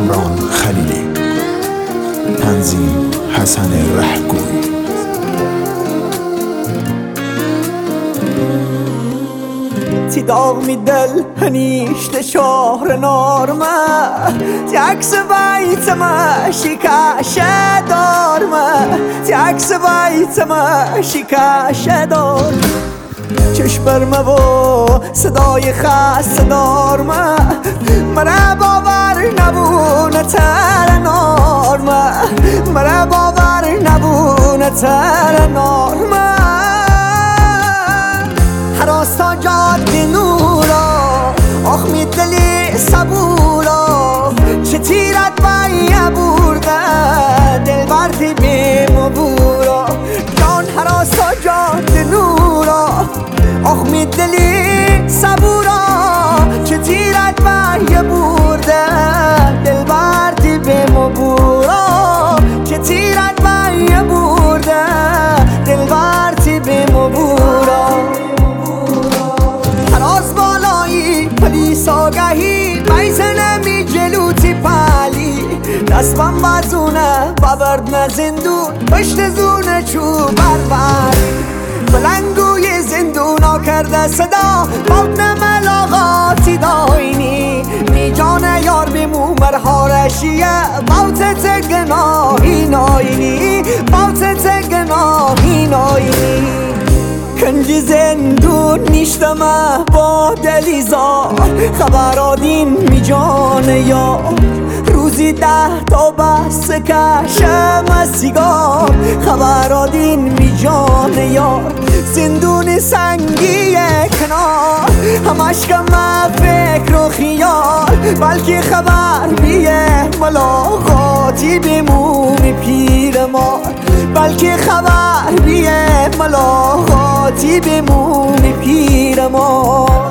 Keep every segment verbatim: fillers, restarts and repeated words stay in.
کامران خلیلی. تنظیم حسن رهگوی. تی داغ می دل هنیشت شهر نارمه، تی عکس بیتمه شکشه دارمه، تی عکس بیتمه شکشه دارمه. چشم برمه و صدای خسته دارمه، مرا باور نبونه تر نارمه، مرا باور نبونه تر نارمه. هراستا جاده نورا آخ می دلی صبورا، چه تیرت باید برده دل بردی بیم و بورا. جان هراستا جاده نورا آخ می دلی صبورا، چه تیرت باید برده دل بردی بیم و بورا، چه تیرت باید برده دل بردی بیم و بورا. پلیس آگهی بیزنه می جلوتی پلی، دستم بازونه ببرد نه زندون پشت زونه چوب بربر. بلنگوی زندون ها کرده صدا بود ملاقاتی داینی، می جان یار بیمو مرهارشیه باوتت گناهی ناینی، باوتت گناهی ناینی. کنج زندون نیشتمه با دلیزا، خبرادین می جانه یا روزی ده تا بس کشم سیگار، خبرادین می جانه یا زندون سنگی کنار، همش کم فکر و خیال بلکه خبر بیه ملاقاتی بیمومی پیر مار، بلکه خبر بیه ملاقاتی بیمومی پیر مار.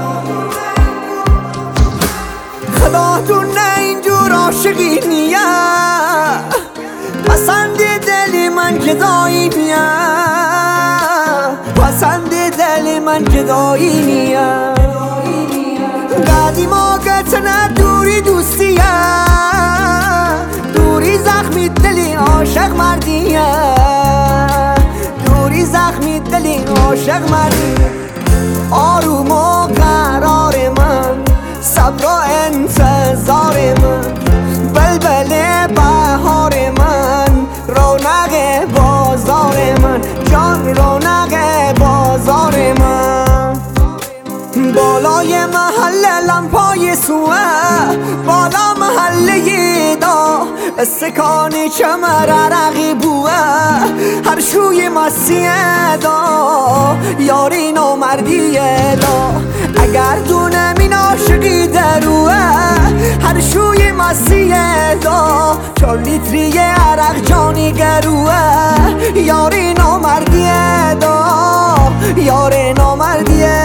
خدا دونه اینجور عاشقی نیه، پسند دلی من جدایی نیه، پسند دلی من جدایی نیه. قدیما گتنه دوری دوستیه، دوری زخمی دلی عاشق مردیه، دوری زخمی دلی عاشق مردیه. آروم و قرار من، صبر و انتظار من، بلبل بهار من، رونق بازار من، جان رونق بازار من. بالای محله لمپای سوه، بالا محله دا استکانی چمر عرقی بوه، هر شوی مسیح دا یاری نامردیه دا. اگر دونه من عاشقی دروه هر شوی مسیح دا، چار لیتری عرق جانی گروه یاری نامردیه دا، یاری نامردیه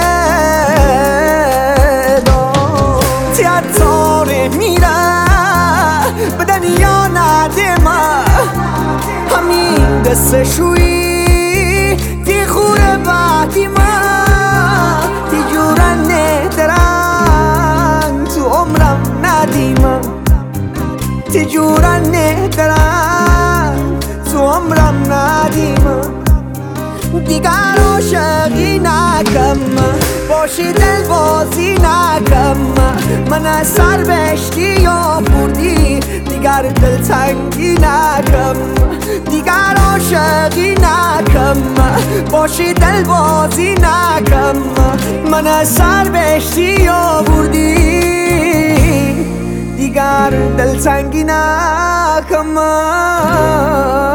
دا. تیاتاره میره به دنیا ندیمه، همین دست شوی تی خوره بعدی من، تی جورنه درنگ تو عمرم ندیمه، تی جورنه درنگ تو عمرم ندیمه. دیگر عاشقی نکم باشی دل بازی نکم، من سر بشتی یا بردی دیگر دل تنگی نکم، دیگر عاشقی نکم باشی دل بازی نکم، من سر بشتی یا بردی دیگر دل تنگی نکم.